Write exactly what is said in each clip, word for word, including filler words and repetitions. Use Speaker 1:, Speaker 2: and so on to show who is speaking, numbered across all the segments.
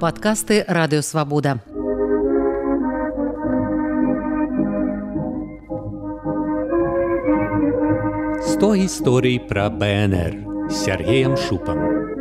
Speaker 1: Падкасты Радыёвабода.
Speaker 2: сто гісторый пра БНР з Сергеем Шупам.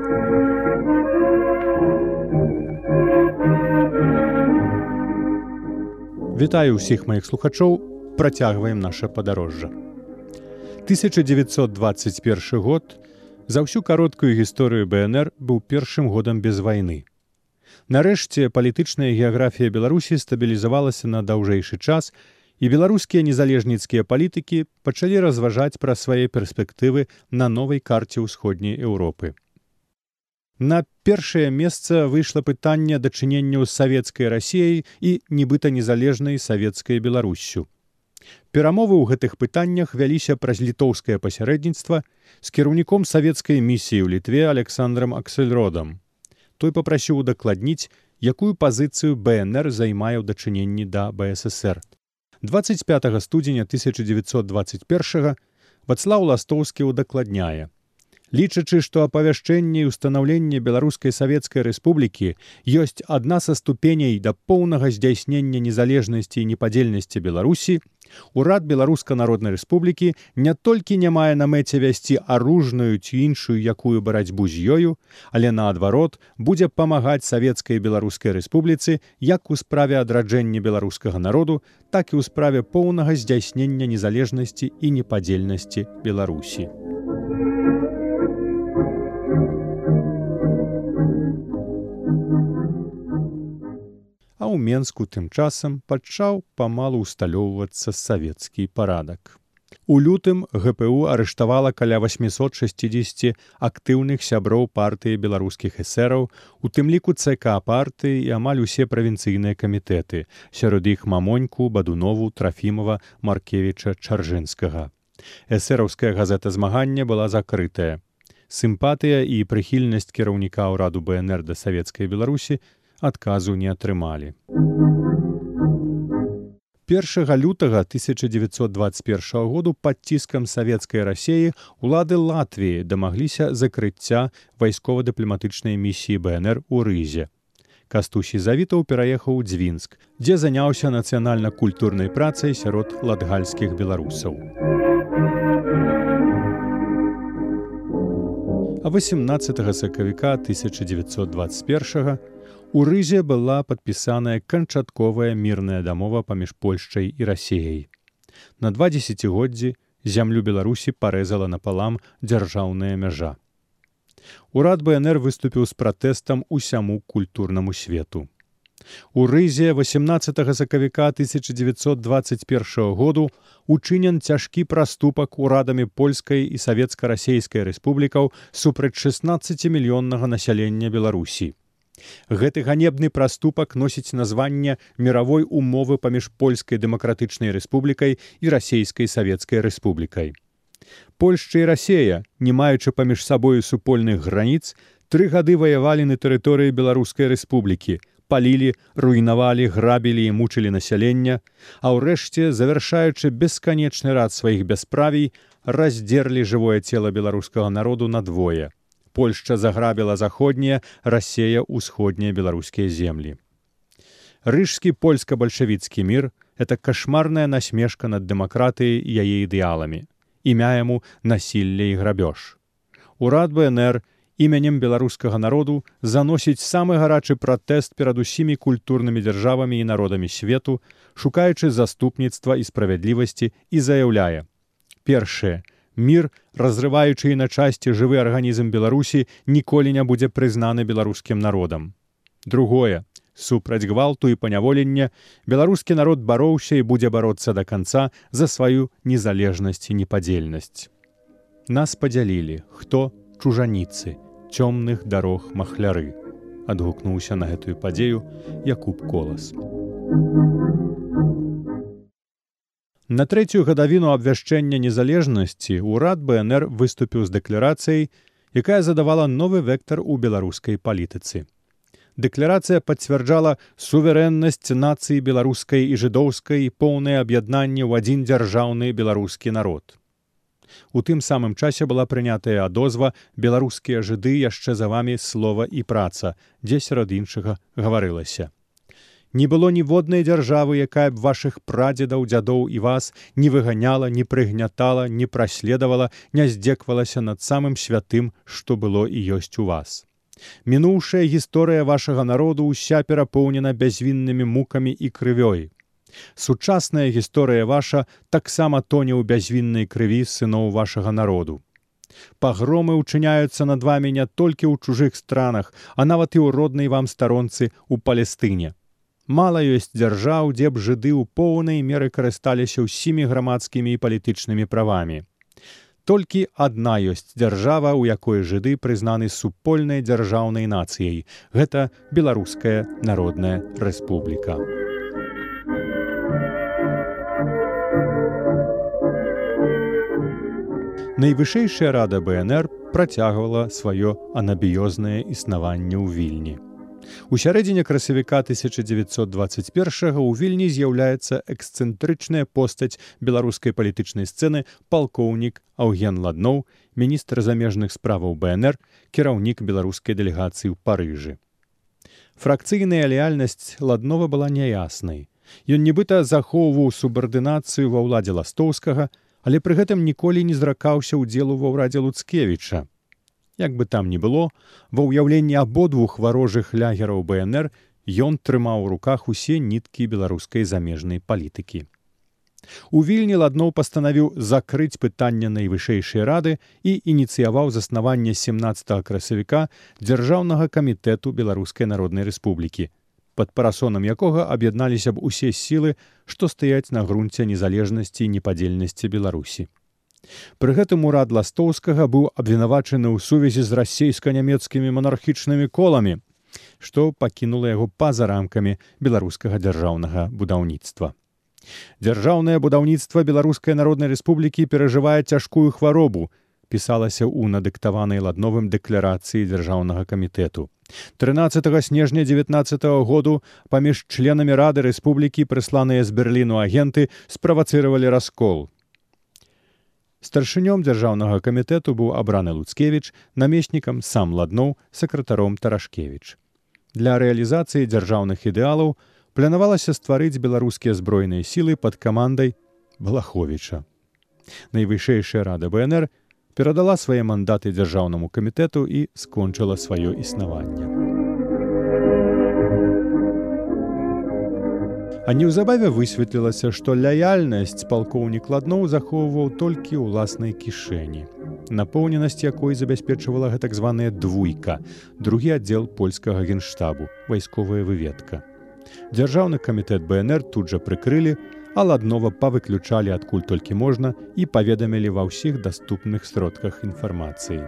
Speaker 3: Вітаю ўсіх маіх слухачоў, працягваем наша падарожжа. тысяча дзевяцьсот дваццаць першы год за ўсю кароткую гісторыю БНР быў першым годам без вайны. Нарэшце палітычная геаграфія Беларусі стабілізавалася на даўжэйшы час, і беларускія незалежніцкія палітыкі пачалі разважаць пра свае перспектывы на новай карце ўсходняй Еўропы. На першае месца выйшла пытанне дачыненняў з савецкай Расіяй і нібыта незалежнай савецкай Беларуссю. Перамовы ў гэтых пытаннях вяліся праз літоўскае пасярэдніцтва з кіраўніком савецкай місіі ў Літве Александрам Аксельродам. Той папрасіў удакладніць, якую пазіцыю БНР займае ў дачыненні да БССР. дваццаць пятага студзеня тысяча дзевяцьсот дваццаць першага Вацлаў Ластоўскі удакладняе: лічачы, што апавяшчэнне і ўстанаўленне Беларускай Савецкай Рэспублікі ёсць адна са ступеней да поўнага здзяйснення незалежнасці і непадзельнасці Беларусі, урад Беларускай Народнай Рэспублікі не толькі не мае на мэце вясці аружную ці іншую якую барацьбу з ёю, але наадварот будзе памагаць Савецкай Беларускай Рэспубліцы як у справе адраджэння беларускага народу, так і ў справе поўнага здзяйснення незалежнасці і непадзельнасці Беларусі. А ў Менску тым часам пачаў памалу ўсталёўвацца савецкі парадак. У лютым ГПУ арыштавала каля восьмісот шэсцідзесяці актыўных сяброў партыі беларускіх эсэраў, у тым ліку ЦК партыі і амаль усе правінцыйныя камітэты, сярод іх Мамоньку, Бадунову, Трафімова, Маркевіча, Чаржынскага. Эсэраўская газета «Змагання» была закрытая. Сімпатыя і прыхільнасць кіраўніка ўраду БНР да савецкай Беларусі адказу не атрымалі. першага лютага тысяча дзевяцьсот дваццаць першага году пад ціскам савецкай Расіі улады Латвіі дамагліся закрыцця вайскова-дыпламатычнай місіі БНР у Рызе. Кастусі Завітаў пераехаў у Дзвінск, дзе заняўся нацыянальна-культурнай працай сярод латгальскіх беларусаў. А васемнаццатага сакавіка тысяча дзевяцьсот дваццаць першага у Рызе была падпісаная канчатковая мірная дамова паміж Польшчай і Расіяй. На два дзесяцігоддзі зямлю Беларусі парэзала напалам дзяржаўная мяжа. Урад БНР выступіў з пратэстам усяму культурнаму свету. У Рызе васемнаццатага сакавіка тысяча дзевяцьсот дваццаць першага году учынен цяжкі праступак урадамі польскай і савецка-расейскай рэспублікаў супраць шэснаццацімільённага насялення Беларусі. Гэты ганебны праступак носіць названне міравой умовы паміж польскай дэмакратычнай рэспублікай і расейскай савецкай рэспублікай. Польшча і Расія, не маючы паміж сабою супольных граніц, тры гады ваявалі на тэрыторыі Беларускай рэспублікі, палілі, руйнавалі, грабілі і мучылі насялення, а ўрэшце, завяршаючы бесканечны рад сваіх бясправій, раздзерлі жывое цела беларускага народу надвое. Польшча заграбіла заходнія, Расія – усходнія беларускія землі. Рыжскі польска-бальшавіцкі мір – это кашмарная насмешка над дэмакратыяй і яе ідэаламі. Імя яму – насілле і грабеж. Урад БНР іменем беларускага народу заносіць самы гарачы пратэст перад усімі культурнымі дзяржавамі і народамі свету, шукаючы заступніцтва і справядлівасці, і заяўляе: першае, мір, разрываючы і на часці жывы арганізм Беларусі, ніколі не будзе прызнаны беларускім народам. Другое, супраць гвалту і паняволення, беларускі народ бароўся і будзе бароцца да канца за сваю незалежнасць і непадзельнасць. Нас падзялілі, хто чужаніцы, цёмных дарог махляры, адгукнуўся на гэтую падзею Якуб Колас. На трэцюю гадавіну абвяшчэння незалежнасці урад БНР выступіў з дэкларацыяй, якая задавала новы вектар у беларускай палітыцы. Дэкларацыя пацвярджала суверэннасць нацыі беларускай і жыдоўскай і поўнае аб'яднанне ў адзін дзяржаўны беларускі народ. У тым самым часе была прынятая адозва «Беларускія жыды яшчэ за вамі слова і праца», дзе сярод іншага гаварылася: «Не было ніводнай дзяржавы, якая б вашых прадзедаў, дзядоў і вас не выганяла, не прыгнятала, не праследавала, не здзеквалася над самым святым, што было і ёсць у вас. Мінуўшая гісторыя вашага народу ўся перапоўнена бязвіннымі мукамі і крывёй. Сучасная гісторыя ваша таксама тоне ў бязвіннай крыві сыноў вашага народу. Пагромы ўчыняюцца над вамі не толькі ў чужых странах, а нават і ў роднай вам старонцы ў Палестыне. Мала ёсць дзяржаў, дзе б жыды ў поўнай меры карысталіся ўсімі грамадскімі і палітычнымі правамі. Толькі адна ёсць дзяржава, у якой жыды прызнаны супольнай дзяржаўнай нацыяй. Гэта Беларуская Народная Рэспубліка». Найвышэйшая рада БНР працягвала сваё анабіёзнае існаванне ў Вільні. У сярэдзіне красавіка тысяча дзевяцьсот дваццаць першага ў Вільні з'яўляецца эксцэнтрычная постаць беларускай палітычнай сцэны палкоўнік Аўген Ладноў, міністр замежных справаў БНР, кіраўнік беларускай дэлегацыі ў Парыжы. Фракцыйная лаяльнасць Ладнова была няяснай. Ён нібыта захоўваў субардынацыю ва ўладзе Ластоўскага, але пры гэтым ніколі не зракаўся ўдзелу ва ўрадзе Луцкевіча. Як бы там ні было, ва ўяўленні абодвух варожых лягераў БНР ён трымаў у руках усе ніткі беларускай замежнай палітыкі. У Вільні Ладноў пастанавіў закрыць пытанне найвышэйшай рады і ініцыяваў заснаванне семнаццатага красавіка Дзяржаўнага камітэту Беларускай Народнай Рэспублікі, пад парасонам якога аб'ядналіся б усе сілы, што стаяць на грунце незалежнасці і непадзельнасці Беларусі. Пры гэтым урад Ластоўскага быў абвінавачаны ў сувязі з расейска-нямецкімі манархічнымі коламі, што пакінула яго па-за рамкамі беларускага дзяржаўнага будаўніцтва. «Дзяржаўнае будаўніцтва Беларускай Народнай Рэспублікі перажывае цяжкую хваробу», пісалася ў надыктаванай Ладновым дэкларацыі Дзяржаўнага камітэту. трынаццатага снежня дзевятнаццатага году паміж членамі Рады Рэспублікі, прысланыя з Берліну агенты, справацыравалі раскол. Старшынём Дзяржаўнага камітэту быў абраны Луцкевіч, намеснікам сам Ладноў, сакратаром Тарашкевіч. Для рэалізацыі дзяржаўных ідэалаў планавалася стварыць беларускія збройныя сілы пад камандай Балаховіча. Найвышэйшая рада БНР перадала свае мандаты Дзяржаўнаму камітэту і скончыла сваё існаванне. А неўзабаве высветлілася, што лаяльнасць палкоўнік Ладноў захоўваў толькі ў ўласнай кішэні, напоўненасць якой забяспечвала гэтак званая двуйка, другі аддзел польскага генштабу, вайсковая выведка. Дзяржаўны камітэт БНР тут жа прыкрылі, а Ладнова павыключалі адкуль толькі можна і паведамілі ва ўсіх даступных сродках інфармацыі.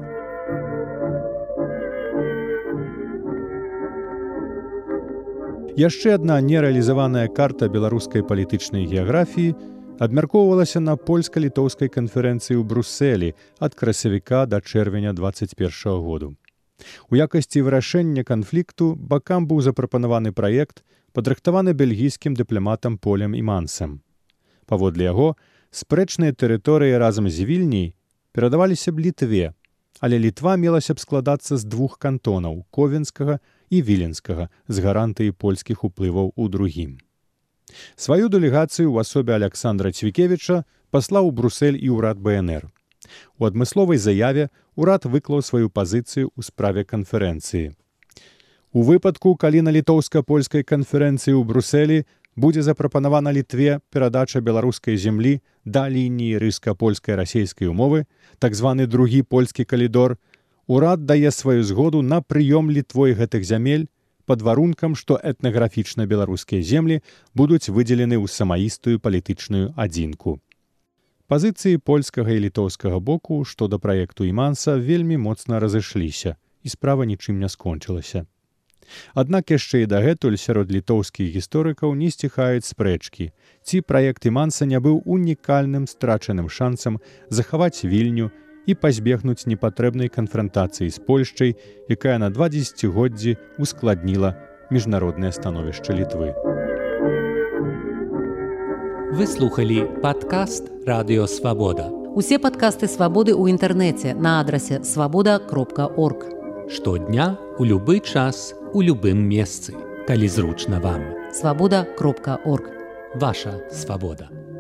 Speaker 3: Яшчэ адна нерэалізаваная карта беларускай палітычнай геаграфіі абмяркоўвалася на польска-літоўскай канферэнцыі ў Брусэлі ад красавіка да чэрвеня дваццаць першага году. У якасці вырашэння канфлікту бакам быў запрапанаваны праект, падрыхтаваны бельгійскім дыпламатам Полем Імансам. Паводле яго, спрэчныя тэрыторыі разам з Вільняй перадаваліся б Літве, але Літва мелася б складацца з двух кантонаў – Ковенскага і Віленскага, з гарантыяй польскіх уплываў у другім. Сваю дэлегацыю ў асобе Аляксандра Цвікевіча паслаў у Брусэль і ўрад БНР. У адмысловай заяве ўрад выклаў сваю пазіцыю ў справе канферэнцыі. У выпадку, калі на літоўска-польскай канферэнцыі ў Брусэлі будзе запрапанавана Літве перадача беларускай зямлі да лініі рыска-польскай расейскай умовы, так званы другі польскі калідор, урад дае сваю згоду на прыём Літвой гэтых зямель пад варункам, што этнаграфічна беларускія землі будуць выдзелены ў самаістую палітычную адзінку. Пазіцыі польскага і літоўскага боку што да праекту Іманса вельмі моцна разышліся, і справа нічым не скончылася. Аднак яшчэ і дагэтуль сярод літоўскіх гісторыкаў не сціхаюць спрэчкі, ці праект Іманса не быў унікальным страчаным шансам захаваць Вільню і пазбегнуць непатрэбнай канфрантацыі з Польшчай, якая на два дзесяцігоддзі ускладніла міжнароднае становішча Літвы.
Speaker 2: Вы слухалі падкаст «Радыё Свабода».
Speaker 1: Усе падкасты свабоды ў інтэрнэце на адрасе свабода кропка орг.
Speaker 2: Штодня, у любы час, у любым месцы, калі зручна вам.
Speaker 1: свабода кропка орг.
Speaker 2: Ваша свабода.